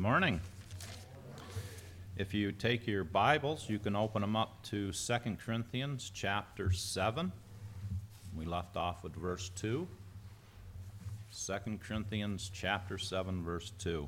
Morning. If you take your Bibles, you can open them up to 2 Corinthians chapter 7. We left off with verse 2. 2 Corinthians chapter 7, verse 2.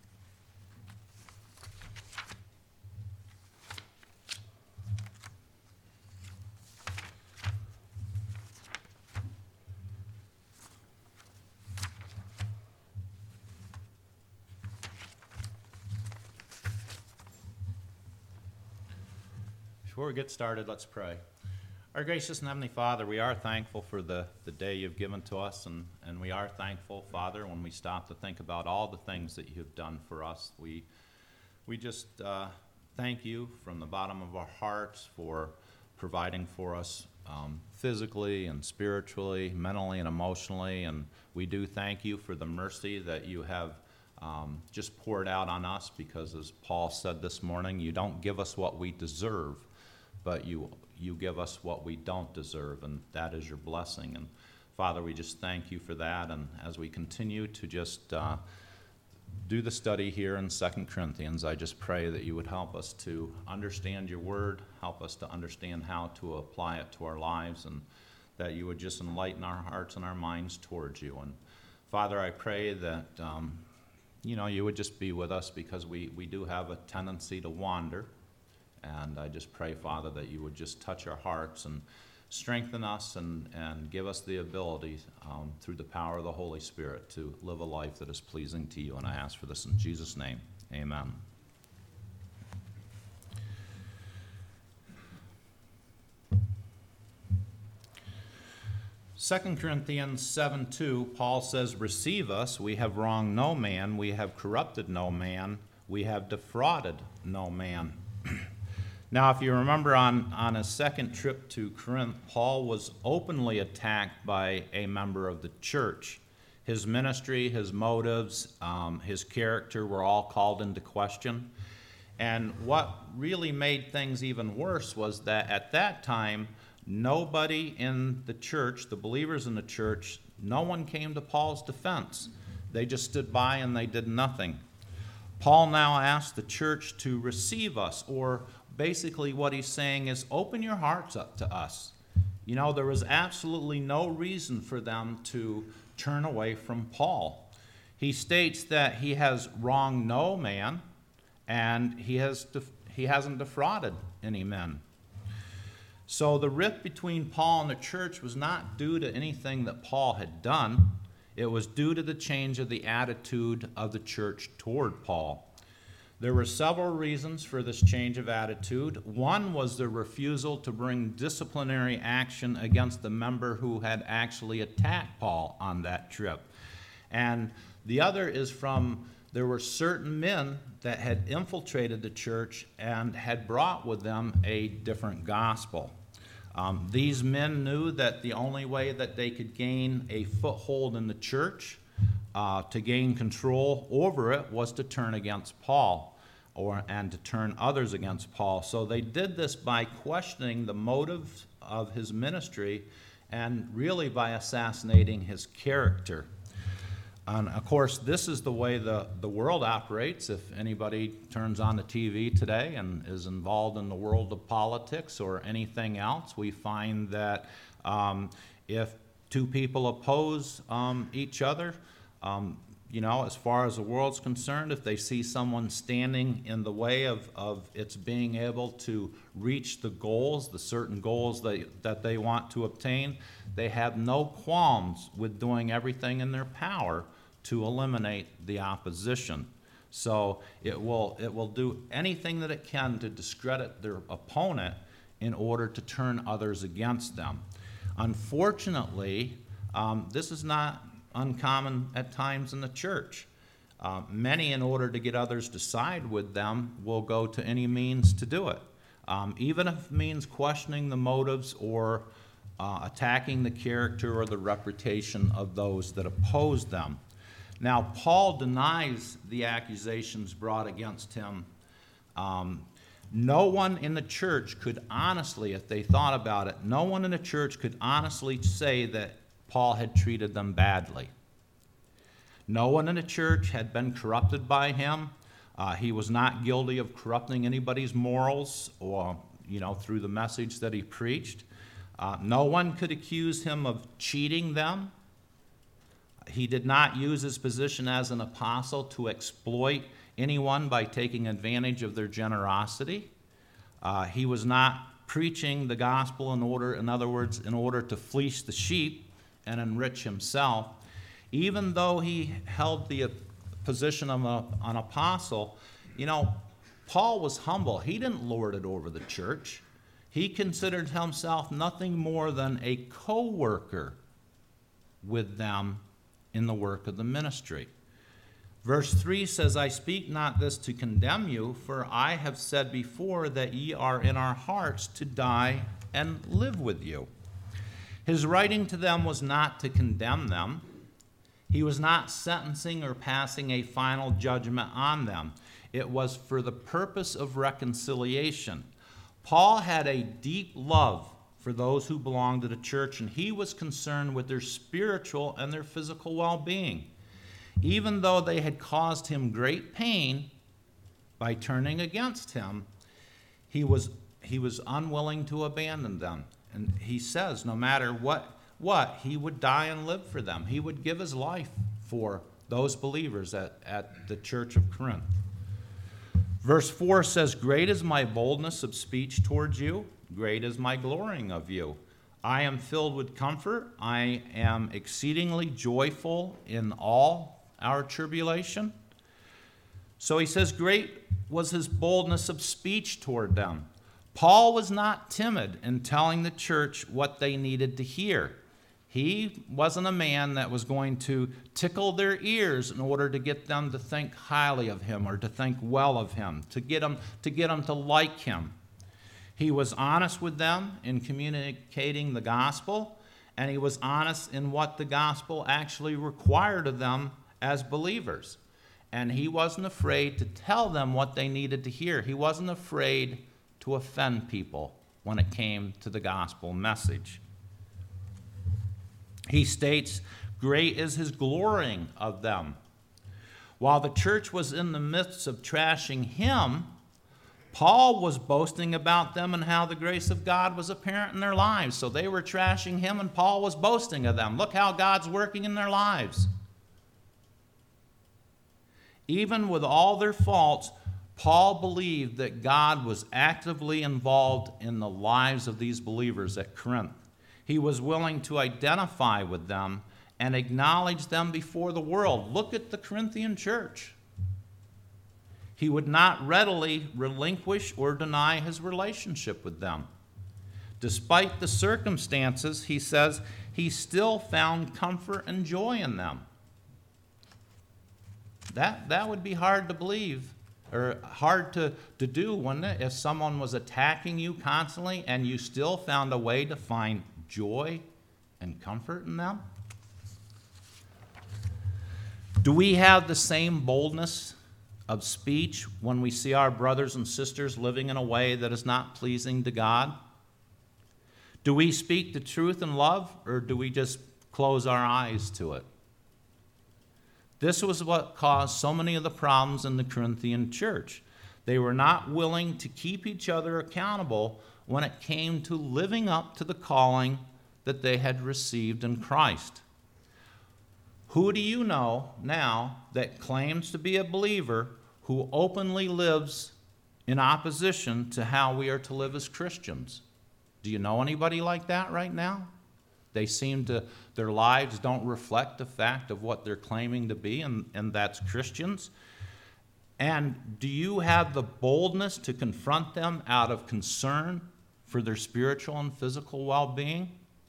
Before we get started, let's pray. Our gracious and Heavenly Father, we are thankful for the day you've given to us, and we are thankful, Father, when we stop to think about all the things that you've done for us. We just thank you from the bottom of our hearts for providing for us physically and spiritually, mentally and emotionally, and we do thank you for the mercy that you have just poured out on us, because as Paul said this morning, you don't give us what we deserve, but you give us what we don't deserve, and that is your blessing. And Father, we just thank you for that, and as we continue to just do the study here in 2 Corinthians, I just pray that you would help us to understand your word, help us to understand how to apply it to our lives, and that you would just enlighten our hearts and our minds towards you. And Father, I pray that you would just be with us, because we do have a tendency to wander. And I just pray, Father, that you would just touch our hearts and strengthen us and give us the ability through the power of the Holy Spirit to live a life that is pleasing to you. And I ask for this in Jesus' name. Amen. Second Corinthians 7:2, Paul says, "Receive us, we have wronged no man, we have corrupted no man, we have defrauded no man." Now, if you remember on his second trip to Corinth, Paul was openly attacked by a member of the church. His ministry, his motives, his character were all called into question. And what really made things even worse was that at that time, nobody in the church, the believers in the church, no one came to Paul's defense. They just stood by and they did nothing. Paul now asked the church to receive us, or basically what he's saying is, open your hearts up to us. There was absolutely no reason for them to turn away from Paul. He states that he has wronged no man, and he hasn't defrauded any men. So the rift between Paul and the church was not due to anything that Paul had done. It was due to the change of the attitude of the church toward Paul. There were several reasons for this change of attitude. One was the refusal to bring disciplinary action against the member who had actually attacked Paul on that trip. And the other is there were certain men that had infiltrated the church and had brought with them a different gospel. These men knew that the only way that they could gain a foothold in the church, to gain control over it, was to turn against Paul, and to turn others against Paul. So they did this by questioning the motives of his ministry, and really by assassinating his character. And of course, this is the way the world operates. If anybody turns on the TV today and is involved in the world of politics or anything else, we find that if two people oppose each other, as far as the world's concerned, if they see someone standing in the way of its being able to reach the goals, the certain goals that they want to obtain, they have no qualms with doing everything in their power to eliminate the opposition. So it will do anything that it can to discredit their opponent in order to turn others against them. Unfortunately, this is not uncommon at times in the church. Many, in order to get others to side with them, will go to any means to do it, even if it means questioning the motives or attacking the character or the reputation of those that oppose them. Now, Paul denies the accusations brought against him. No one in the church could honestly, if they thought about it, no one in the church could honestly say that Paul had treated them badly. No one in the church had been corrupted by him. He was not guilty of corrupting anybody's morals or, through the message that he preached. No one could accuse him of cheating them. He did not use his position as an apostle to exploit anyone by taking advantage of their generosity. He was not preaching the gospel in order to fleece the sheep and enrich himself. Even though he held the position of an apostle, Paul was humble. He didn't lord it over the church. He considered himself nothing more than a co-worker with them in the work of the ministry. Verse 3 says, I speak not this to condemn you, for I have said before that ye are in our hearts to die and live with you. His writing to them was not to condemn them. He was not sentencing or passing a final judgment on them. It was for the purpose of reconciliation. Paul had a deep love for those who belonged to the church, and he was concerned with their spiritual and their physical well-being. Even though they had caused him great pain by turning against him, he was unwilling to abandon them. And he says, no matter what, he would die and live for them. He would give his life for those believers at the church of Corinth. Verse 4 says, great is my boldness of speech towards you, great is my glorying of you. I am filled with comfort. I am exceedingly joyful in all our tribulation. So he says, great was his boldness of speech toward them. Paul was not timid in telling the church what they needed to hear. He wasn't a man that was going to tickle their ears in order to get them to think highly of him or to think well of him, to get them to like him. He was honest with them in communicating the gospel, and he was honest in what the gospel actually required of them as believers. And he wasn't afraid to tell them what they needed to hear. He wasn't afraid to offend people when it came to the gospel message. He states, great is his glorying of them. While the church was in the midst of trashing him, Paul was boasting about them and how the grace of God was apparent in their lives. So they were trashing him, and Paul was boasting of them. Look how God's working in their lives. Even with all their faults, Paul believed that God was actively involved in the lives of these believers at Corinth. He was willing to identify with them and acknowledge them before the world. Look at the Corinthian church. He would not readily relinquish or deny his relationship with them. Despite the circumstances, he says, he still found comfort and joy in them. That would be hard to believe, or hard to do, wouldn't it? If someone was attacking you constantly and you still found a way to find joy and comfort in them? Do we have the same boldness of speech when we see our brothers and sisters living in a way that is not pleasing to God? Do we speak the truth in love, or do we just close our eyes to it? This was what caused so many of the problems in the Corinthian church. They were not willing to keep each other accountable when it came to living up to the calling that they had received in Christ. Who do you know now that claims to be a believer who openly lives in opposition to how we are to live as Christians? Do you know anybody like that right now? Their lives don't reflect the fact of what they're claiming to be, and that's Christians. And do you have the boldness to confront them out of concern for their spiritual and physical well-being?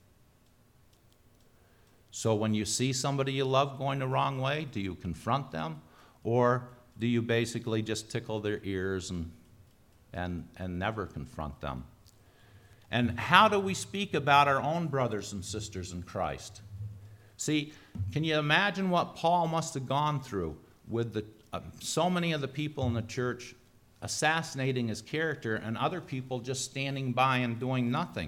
So when you see somebody you love going the wrong way, do you confront them? Or do you basically just tickle their ears and never confront them? And how do we speak about our own brothers and sisters in Christ? See, can you imagine what Paul must have gone through with so many of the people in the church assassinating his character and other people just standing by and doing nothing?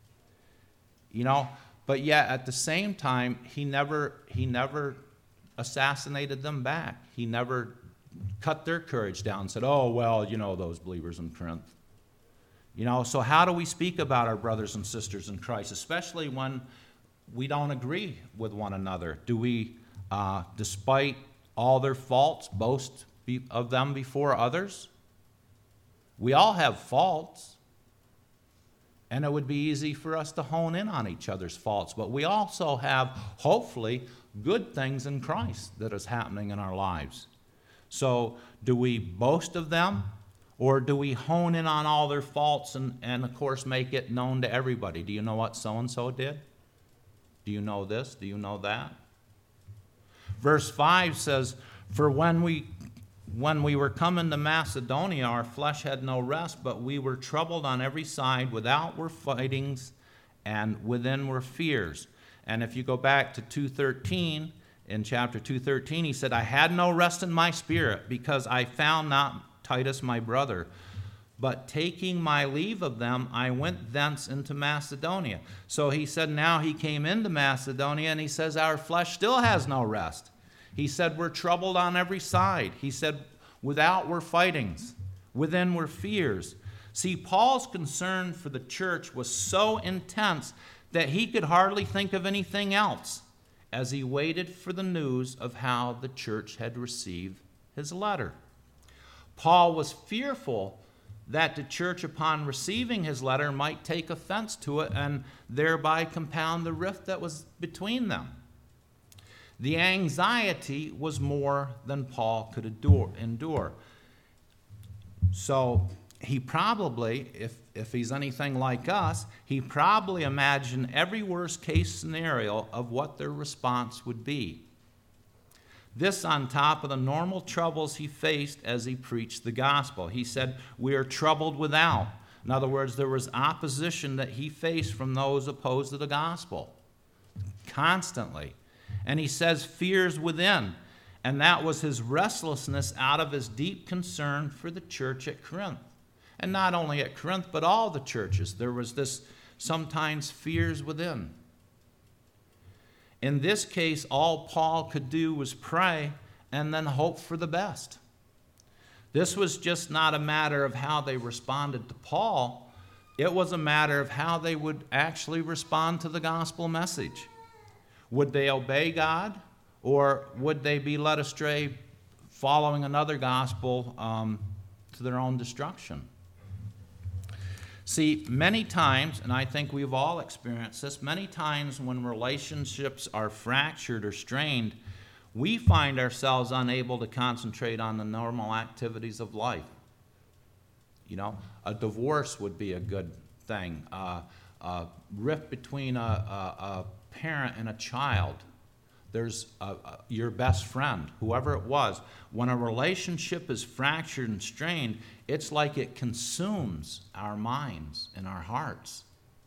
But yet at the same time, he never assassinated them back. He never cut their courage down and said, oh, well, those believers in Corinth. So how do we speak about our brothers and sisters in Christ, especially when we don't agree with one another? Do we, despite all their faults, boast of them before others? We all have faults, and it would be easy for us to hone in on each other's faults, but we also have, hopefully, good things in Christ that is happening in our lives. So do we boast of them, or do we hone in on all their faults and of course, make it known to everybody? Do you know what so-and-so did? Do you know this? Do you know that? Verse 5 says, for when we were coming to Macedonia, our flesh had no rest, but we were troubled on every side. Without were fightings, and within were fears. And if you go back to 2:13, in chapter 2:13, he said, I had no rest in my spirit, because I found not Titus my brother. But taking my leave of them, I went thence into Macedonia. So he said now he came into Macedonia, and he says our flesh still has no rest. He said we're troubled on every side. He said without were fightings, within were fears. See, Paul's concern for the church was so intense that he could hardly think of anything else as he waited for the news of how the church had received his letter. Paul was fearful that the church, upon receiving his letter, might take offense to it and thereby compound the rift that was between them. The anxiety was more than Paul could endure. So he probably, if he's anything like us, he probably imagined every worst case scenario of what their response would be. This on top of the normal troubles he faced as he preached the gospel. He said, we are troubled without. In other words, there was opposition that he faced from those opposed to the gospel constantly. And he says fears within. And that was his restlessness out of his deep concern for the church at Corinth. And not only at Corinth, but all the churches. There was this sometimes fears within. In this case, all Paul could do was pray and then hope for the best. This was just not a matter of how they responded to Paul. It was a matter of how they would actually respond to the gospel message. Would they obey God, or would they be led astray following another gospel to their own destruction? See, many times, and I think we've all experienced this, many times when relationships are fractured or strained, we find ourselves unable to concentrate on the normal activities of life. A divorce would be a good thing. A rift between a parent and a child. There's your best friend, whoever it was. When a relationship is fractured and strained, it's like it consumes our minds and our hearts.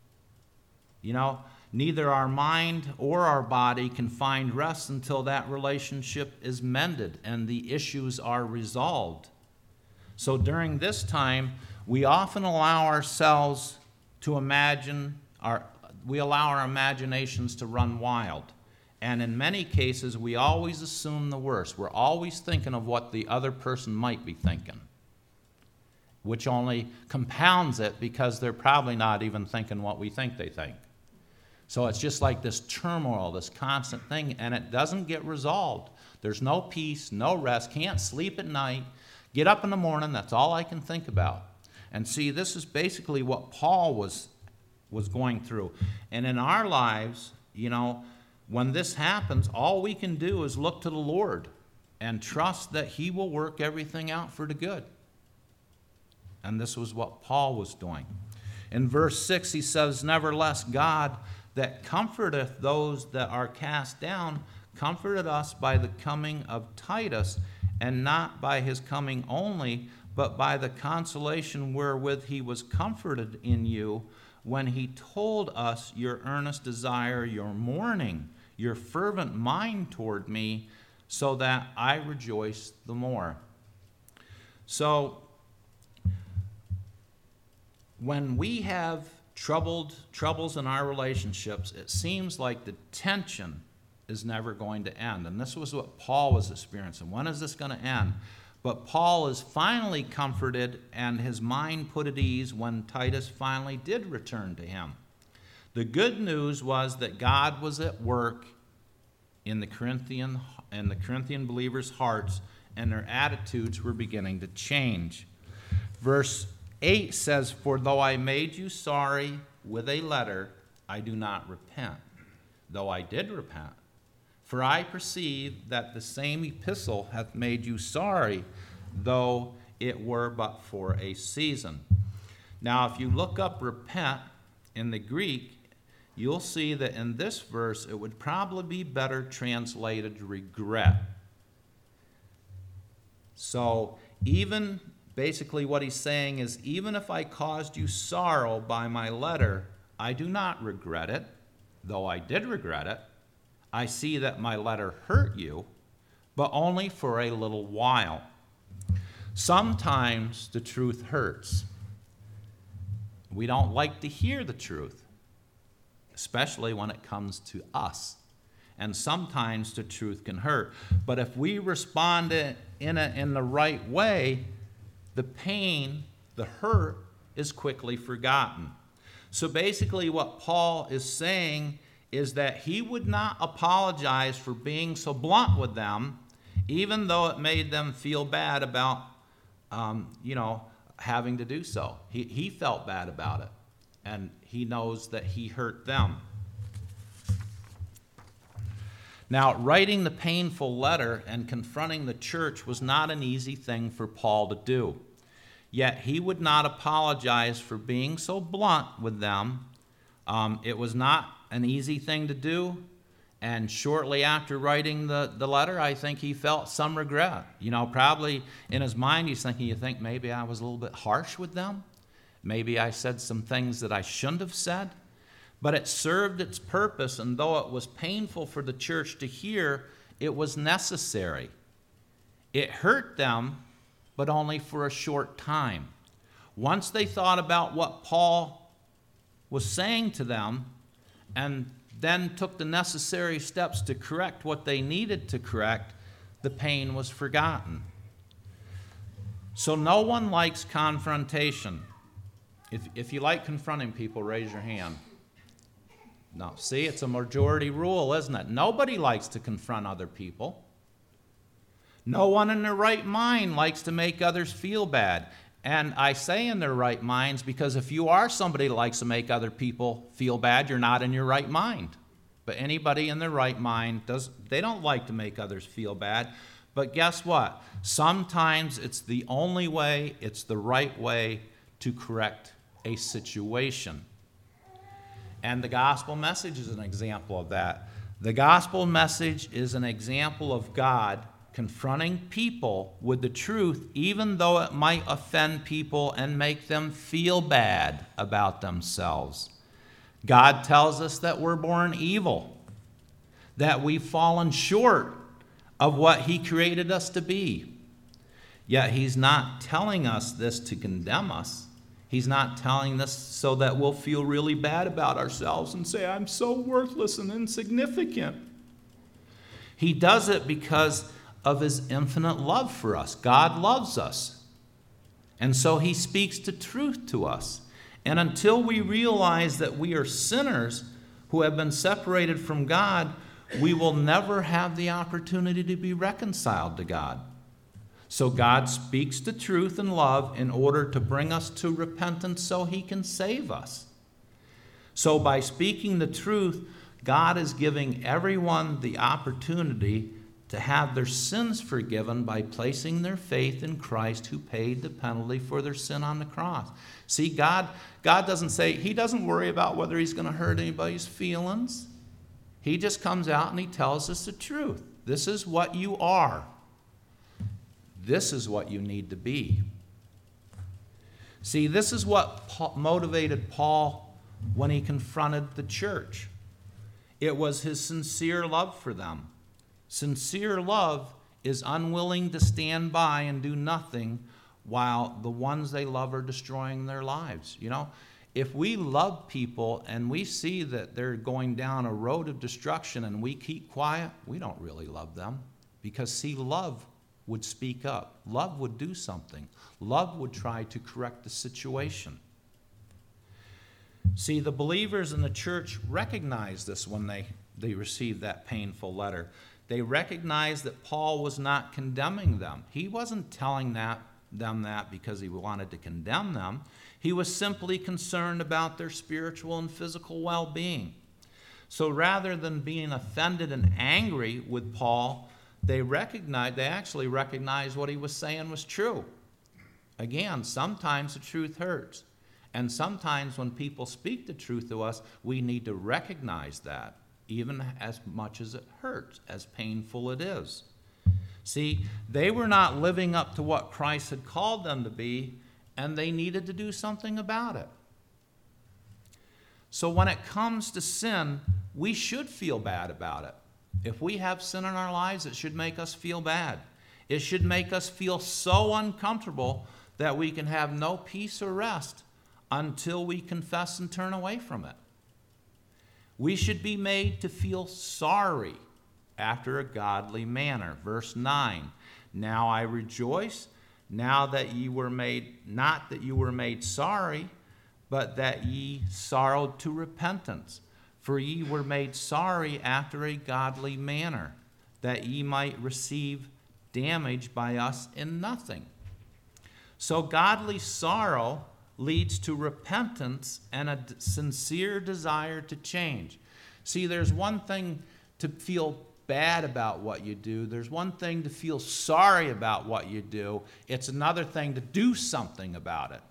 Neither our mind or our body can find rest until that relationship is mended and the issues are resolved. So during this time, we often allow ourselves to we allow our imaginations to run wild. And in many cases, we always assume the worst. We're always thinking of what the other person might be thinking, which only compounds it because they're probably not even thinking what we think they think. So it's just like this turmoil, this constant thing, and it doesn't get resolved. There's no peace, no rest, can't sleep at night, get up in the morning, that's all I can think about. And see, this is basically what Paul was going through. And in our lives, when this happens, all we can do is look to the Lord and trust that he will work everything out for the good. And this was what Paul was doing. In verse 6, he says, nevertheless, God that comforteth those that are cast down, comforted us by the coming of Titus, and not by his coming only, but by the consolation wherewith he was comforted in you, when he told us your earnest desire, your mourning, your fervent mind toward me, so that I rejoice the more. So, when we have troubles in our relationships, it seems like the tension is never going to end. And this was what Paul was experiencing. When is this going to end? But Paul is finally comforted and his mind put at ease when Titus finally did return to him. The good news was that God was at work in the Corinthian believers' hearts, and their attitudes were beginning to change. Verse 8 says, "For though I made you sorry with a letter, I do not repent, though I did repent. For I perceive that the same epistle hath made you sorry, though it were but for a season." Now, if you look up repent in the Greek, you'll see that in this verse it would probably be better translated regret. So even basically what he's saying is, even if I caused you sorrow by my letter, I do not regret it, though I did regret it. I see that my letter hurt you, but only for a little while. Sometimes the truth hurts. We don't like to hear the truth, especially when it comes to us. And sometimes the truth can hurt. But if we respond in the right way, the pain, the hurt, is quickly forgotten. So basically what Paul is saying is that he would not apologize for being so blunt with them, even though it made them feel bad about, having to do so. He felt bad about it, and he knows that he hurt them. Now, writing the painful letter and confronting the church was not an easy thing for Paul to do. Yet he would not apologize for being so blunt with them. It was not an easy thing to do. And shortly after writing the letter, I think he felt some regret. Probably in his mind he's thinking, you think maybe I was a little bit harsh with them? Maybe I said some things that I shouldn't have said? But it served its purpose, and though it was painful for the church to hear, it was necessary. It hurt them, but only for a short time. Once they thought about what Paul was saying to them, and then took the necessary steps to correct what they needed to correct, the pain was forgotten. So no one likes confrontation. If you like confronting people, raise your hand. No, see, it's a majority rule, isn't it? Nobody likes to confront other people. No one in their right mind likes to make others feel bad. And I say in their right minds because if you are somebody that likes to make other people feel bad, you're not in your right mind. But anybody in their right mind, they don't like to make others feel bad. But guess what? Sometimes it's the only way, it's the right way to correct a situation. And the gospel message is an example of that. The gospel message is an example of God confronting people with the truth, even though it might offend people and make them feel bad about themselves. God tells us that we're born evil, that we've fallen short of what He created us to be. Yet He's not telling us this to condemn us. He's not telling this so that we'll feel really bad about ourselves and say, I'm so worthless and insignificant. He does it because of His infinite love for us. God loves us. And so He speaks the truth to us. And until we realize that we are sinners who have been separated from God, we will never have the opportunity to be reconciled to God. So God speaks the truth in love in order to bring us to repentance so He can save us. So by speaking the truth, God is giving everyone the opportunity to have their sins forgiven by placing their faith in Christ who paid the penalty for their sin on the cross. See, God doesn't say, He doesn't worry about whether He's going to hurt anybody's feelings. He just comes out and He tells us the truth. This is what you are. This is what you need to be. See, this is what motivated Paul when he confronted the church. It was his sincere love for them. Sincere love is unwilling to stand by and do nothing while the ones they love are destroying their lives. If we love people and we see that they're going down a road of destruction and we keep quiet, we don't really love them. Because, see, love would speak up. Love would do something. Love would try to correct the situation. See, the believers in the church recognized this when they received that painful letter. They recognized that Paul was not condemning them. He wasn't telling them that because he wanted to condemn them. He was simply concerned about their spiritual and physical well-being. So rather than being offended and angry with Paul, they actually recognized what he was saying was true. Again, sometimes the truth hurts. And sometimes when people speak the truth to us, we need to recognize that, even as much as it hurts, as painful it is. See, they were not living up to what Christ had called them to be, and they needed to do something about it. So when it comes to sin, we should feel bad about it. If we have sin in our lives, it should make us feel bad. It should make us feel so uncomfortable that we can have no peace or rest until we confess and turn away from it. We should be made to feel sorry after a godly manner. Verse 9, now I rejoice, now that ye were made, not that you were made sorry, but that ye sorrowed to repentance. For ye were made sorry after a godly manner, that ye might receive damage by us in nothing. So godly sorrow leads to repentance and a sincere desire to change. See, there's one thing to feel bad about what you do. There's one thing to feel sorry about what you do. It's another thing to do something about it.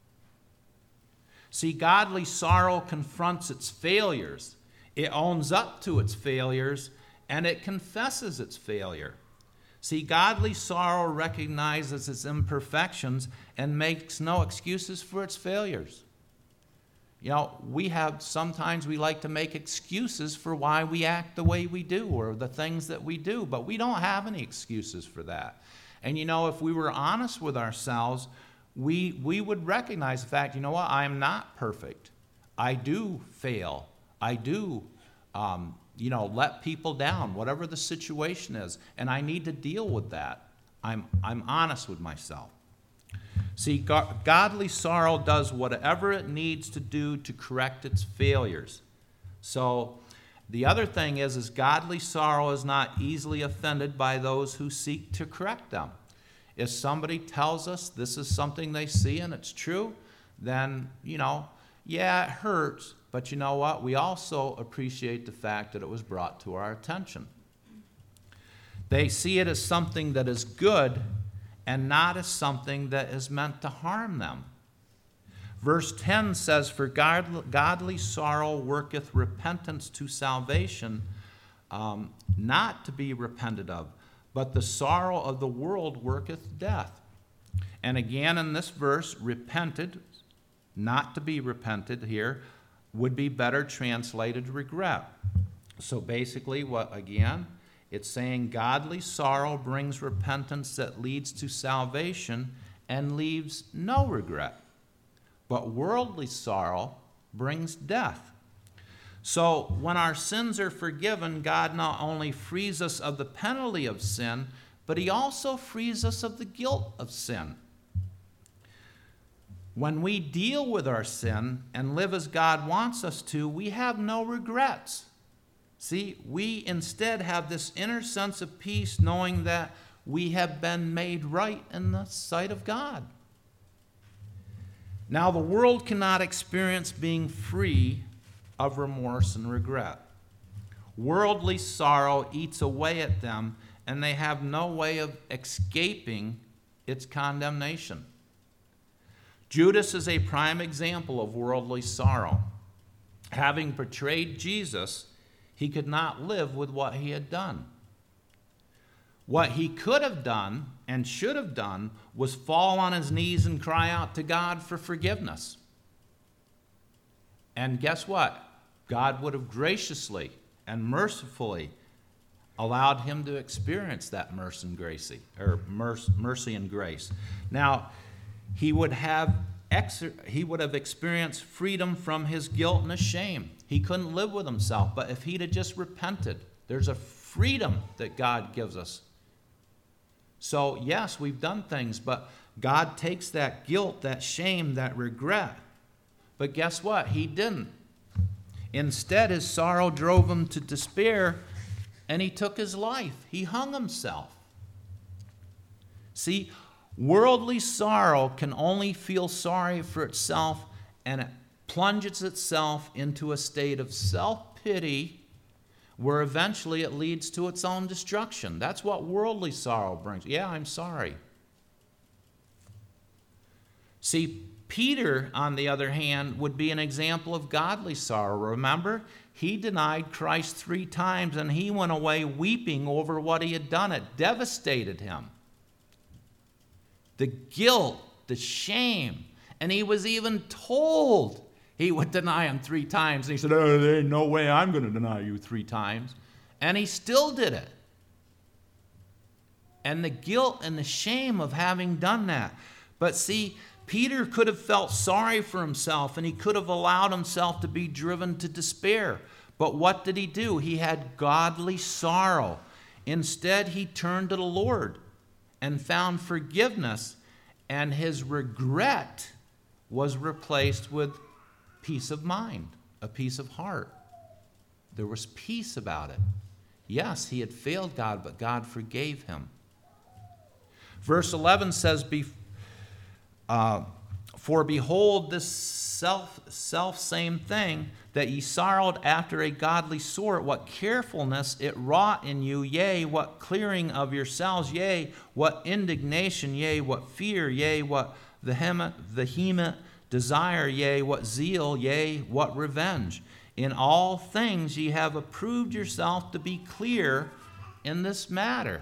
See, godly sorrow confronts its failures. It owns up to its failures, and it confesses its failure. See, godly sorrow recognizes its imperfections and makes no excuses for its failures. You know, sometimes we like to make excuses for why we act the way we do or the things that we do, but we don't have any excuses for that. And you know, if we were honest with ourselves, we would recognize the fact, you know what, I am not perfect. I do fail. I do let people down, whatever the situation is, and I need to deal with that. I'm honest with myself. See, godly sorrow does whatever it needs to do to correct its failures. So the other thing is godly sorrow is not easily offended by those who seek to correct them. If somebody tells us this is something they see and it's true, then, yeah, it hurts. But you know what? We also appreciate the fact that it was brought to our attention. They see it as something that is good and not as something that is meant to harm them. Verse 10 says, for godly sorrow worketh repentance to salvation, not to be repented of, but the sorrow of the world worketh death. And again in this verse, repented, not to be repented here, would be better translated regret. So basically, it's saying godly sorrow brings repentance that leads to salvation and leaves no regret. But worldly sorrow brings death. So when our sins are forgiven, God not only frees us of the penalty of sin, but he also frees us of the guilt of sin. When we deal with our sin and live as God wants us to, we have no regrets. See, we instead have this inner sense of peace knowing that we have been made right in the sight of God. Now, the world cannot experience being free of remorse and regret. Worldly sorrow eats away at them, and they have no way of escaping its condemnation. Judas is a prime example of worldly sorrow. Having betrayed Jesus, he could not live with what he had done. What he could have done and should have done was fall on his knees and cry out to God for forgiveness. And guess what? God would have graciously and mercifully allowed him to experience that mercy and grace. Now, he would have experienced freedom from his guilt and his shame. He couldn't live with himself, but if he'd have just repented, there's a freedom that God gives us. So, yes, we've done things, but God takes that guilt, that shame, that regret. But guess what? He didn't. Instead, his sorrow drove him to despair, and he took his life. He hung himself. See, worldly sorrow can only feel sorry for itself, and it plunges itself into a state of self-pity where eventually it leads to its own destruction. That's what worldly sorrow brings. Yeah, I'm sorry. See, Peter, on the other hand, would be an example of godly sorrow. Remember, he denied Christ 3 times, and he went away weeping over what he had done. It devastated him. The guilt, the shame, and he was even told he would deny him 3 times. And he said, oh, there ain't no way I'm going to deny you 3 times. And he still did it. And the guilt and the shame of having done that. But see, Peter could have felt sorry for himself, and he could have allowed himself to be driven to despair. But what did he do? He had godly sorrow. Instead, he turned to the Lord and found forgiveness, and his regret was replaced with peace of mind, a peace of heart. There was peace about it. Yes, he had failed God, but God forgave him. Verse 11 says, for behold, this self same thing, that ye sorrowed after a godly sort, what carefulness it wrought in you, yea, what clearing of yourselves, yea, what indignation, yea, what fear, yea, what vehement desire, yea, what zeal, yea, what revenge. In all things ye have approved yourself to be clear in this matter.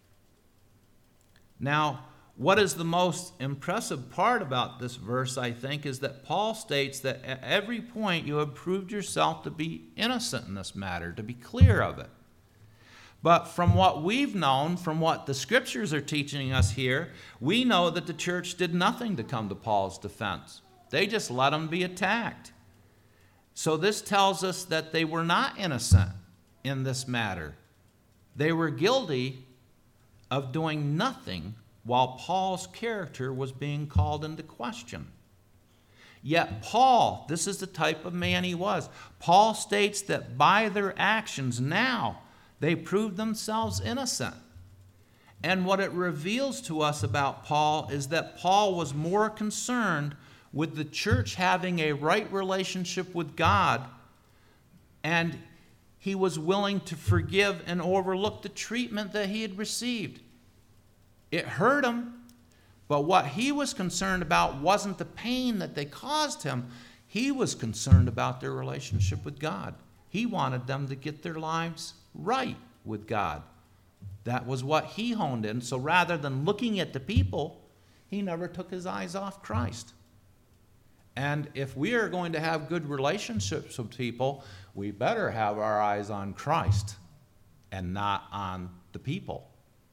Now, what is the most impressive part about this verse, I think, is that Paul states that at every point you have proved yourself to be innocent in this matter, to be clear of it. But from what we've known, from what the scriptures are teaching us here, we know that the church did nothing to come to Paul's defense. They just let him be attacked. So this tells us that they were not innocent in this matter. They were guilty of doing nothing while Paul's character was being called into question. Yet Paul, this is the type of man he was. Paul states that by their actions now, they proved themselves innocent. And what it reveals to us about Paul is that Paul was more concerned with the church having a right relationship with God, and he was willing to forgive and overlook the treatment that he had received. It hurt him, but what he was concerned about wasn't the pain that they caused him. He was concerned about their relationship with God. He wanted them to get their lives right with God. That was what he honed in. So rather than looking at the people, he never took his eyes off Christ. And if we are going to have good relationships with people, we better have our eyes on Christ and not on the people.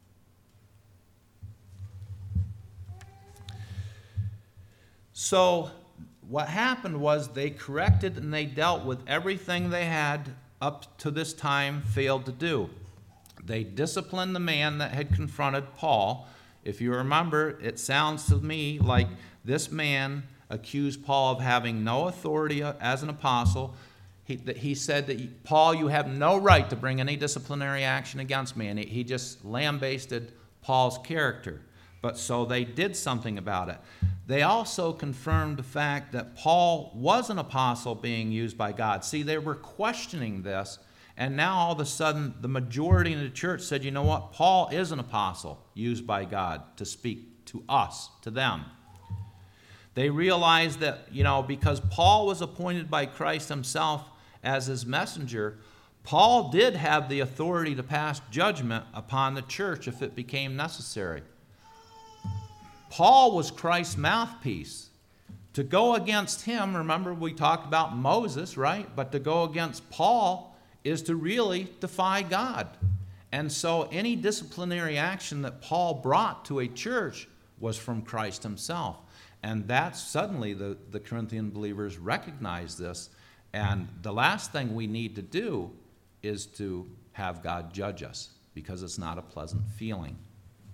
So what happened was they corrected and they dealt with everything they had up to this time failed to do. They disciplined the man that had confronted Paul. If you remember, it sounds to me like this man accused Paul of having no authority as an apostle. He said that, Paul, you have no right to bring any disciplinary action against me. And he just lambasted Paul's character. But so they did something about it. They also confirmed the fact that Paul was an apostle being used by God. See, they were questioning this, and now all of a sudden the majority in the church said, you know what, Paul is an apostle used by God to speak to us, to them. They realized that, because Paul was appointed by Christ himself as his messenger, Paul did have the authority to pass judgment upon the church if it became necessary. Paul was Christ's mouthpiece. To go against him, remember we talked about Moses, right? But to go against Paul is to really defy God. And so any disciplinary action that Paul brought to a church was from Christ himself. And that suddenly the Corinthian believers recognized this. And the last thing we need to do is to have God judge us, because it's not a pleasant feeling.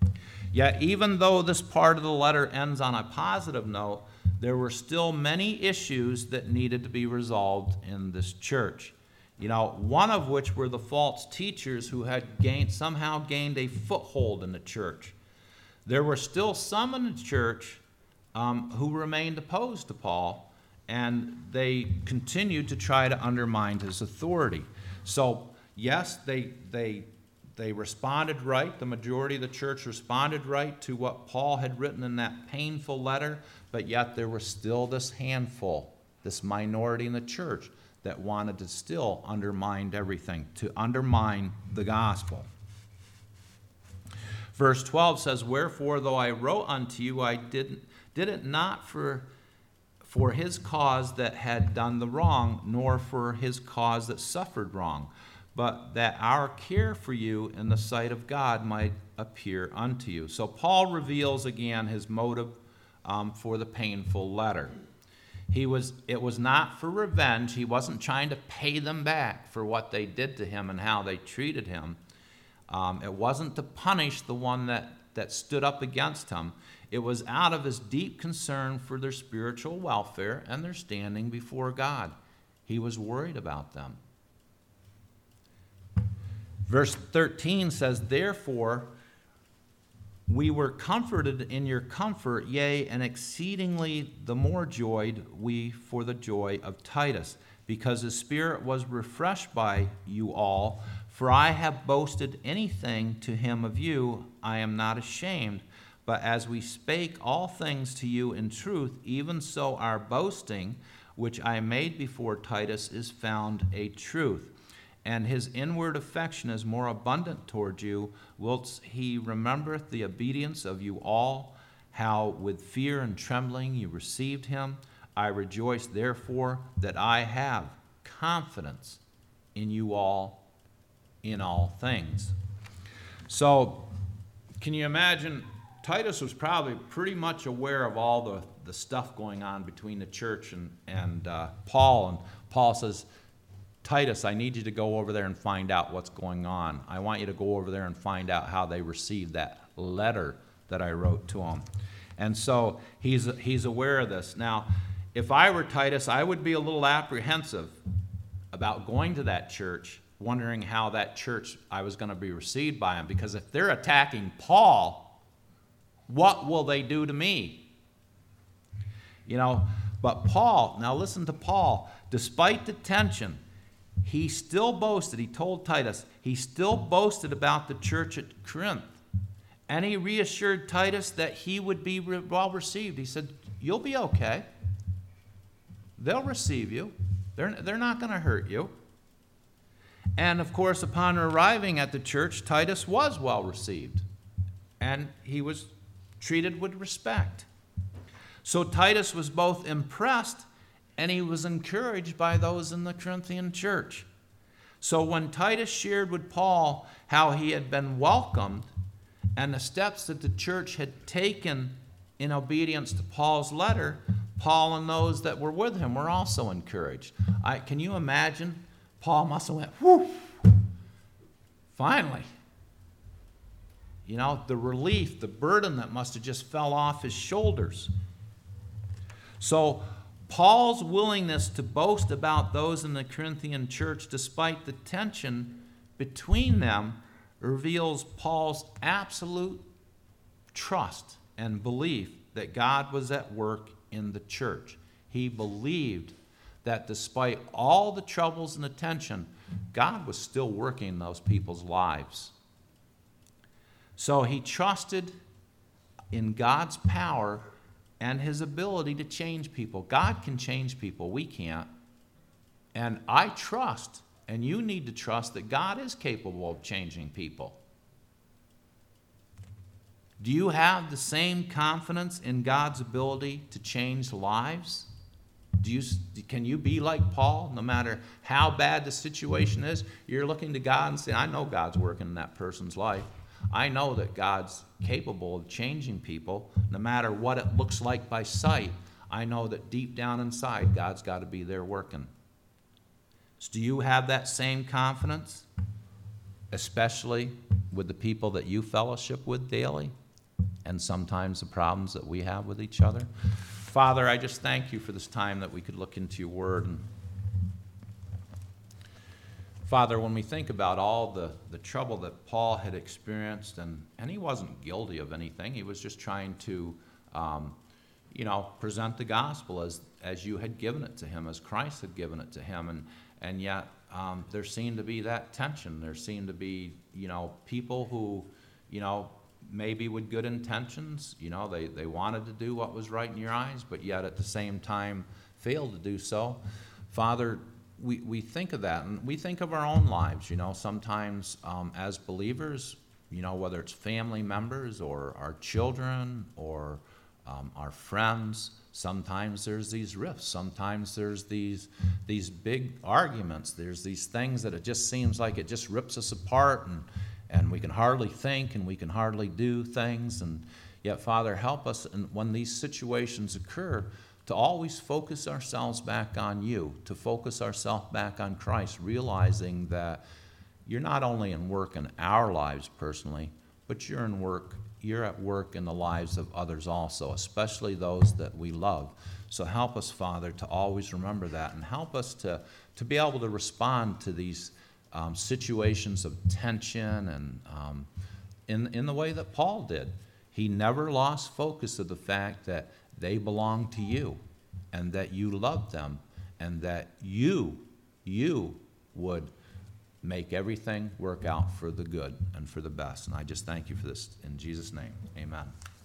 Yet even though this part of the letter ends on a positive note, there were still many issues that needed to be resolved in this church. One of which were the false teachers who had somehow gained a foothold in the church. There were still some in the church who remained opposed to Paul, and they continued to try to undermine his authority. So, yes, they responded right. The majority of the church responded right to what Paul had written in that painful letter, but yet there was still this handful, this minority in the church that wanted to still undermine everything, to undermine the gospel. Verse 12 says, "Wherefore, though I wrote unto you, I did it not for his cause that had done the wrong, nor for his cause that suffered wrong, but that our care for you in the sight of God might appear unto you." So Paul reveals again his motive for the painful letter. It was not for revenge. He wasn't trying to pay them back for what they did to him and how they treated him. It wasn't to punish the one that stood up against him. It was out of his deep concern for their spiritual welfare and their standing before God. He was worried about them. Verse 13 says, "Therefore we were comforted in your comfort, yea, and exceedingly the more joyed we for the joy of Titus, because his spirit was refreshed by you all. For I have boasted anything to him of you, I am not ashamed. But as we spake all things to you in truth, even so our boasting, which I made before Titus, is found a truth. And his inward affection is more abundant toward you, whilst he remembereth the obedience of you all, how with fear and trembling you received him. I rejoice therefore that I have confidence in you all in all things." So, can you imagine? Titus was probably pretty much aware of all the stuff going on between the church and Paul. And Paul says, "Titus, I need you to go over there and find out what's going on. I want you to go over there and find out how they received that letter that I wrote to them." And so he's aware of this. Now, if I were Titus, I would be a little apprehensive about going to that church, wondering how that church I was going to be received by them. Because if they're attacking Paul, what will they do to me? But Paul, now listen to Paul. Despite the tension, he still boasted. He told Titus, he still boasted about the church at Corinth. And he reassured Titus that he would be well received. He said, "You'll be okay. They'll receive you. They're not going to hurt you." And of course, upon arriving at the church, Titus was well received. And he was treated with respect. So Titus was both impressed and he was encouraged by those in the Corinthian church. So when Titus shared with Paul how he had been welcomed and the steps that the church had taken in obedience to Paul's letter, Paul and those that were with him were also encouraged. Can you imagine? Paul must have went, "Whew, finally." The relief, the burden that must have just fell off his shoulders. So Paul's willingness to boast about those in the Corinthian church, despite the tension between them, reveals Paul's absolute trust and belief that God was at work in the church. He believed that despite all the troubles and the tension, God was still working in those people's lives. So he trusted in God's power and his ability to change people. God can change people. We can't. And I trust, and you need to trust, that God is capable of changing people. Do you have the same confidence in God's ability to change lives? Can you be like Paul? No matter how bad the situation is, you're looking to God and saying, "I know God's working in that person's life. I know that God's capable of changing people, no matter what it looks like by sight. I know that deep down inside, God's got to be there working." So do you have that same confidence, especially with the people that you fellowship with daily? and sometimes the problems that we have with each other. Father, I just thank you for this time that we could look into your word. And Father, when we think about all the trouble that Paul had experienced, and he wasn't guilty of anything, he was just trying to, present the gospel as you had given it to him, as Christ had given it to him, and yet there seemed to be that tension. There seemed to be, people who, maybe with good intentions, they wanted to do what was right in your eyes, but yet at the same time failed to do so. Father, we think of that, and we think of our own lives, sometimes as believers, whether it's family members or our children or our friends. Sometimes there's these rifts. Sometimes there's these big arguments. There's these things that it just seems like it just rips us apart, and we can hardly think and we can hardly do things. And yet, Father, help us when these situations occur to always focus ourselves back on you, to focus ourselves back on Christ, realizing that you're not only in work in our lives personally, but you're at work in the lives of others also, especially those that we love. So help us, Father, to always remember that, and help us to be able to respond to these situations of tension and in the way that Paul did. He never lost focus of the fact that they belong to you, and that you love them, and that you would make everything work out for the good and for the best. And I just thank you for this in Jesus' name. Amen.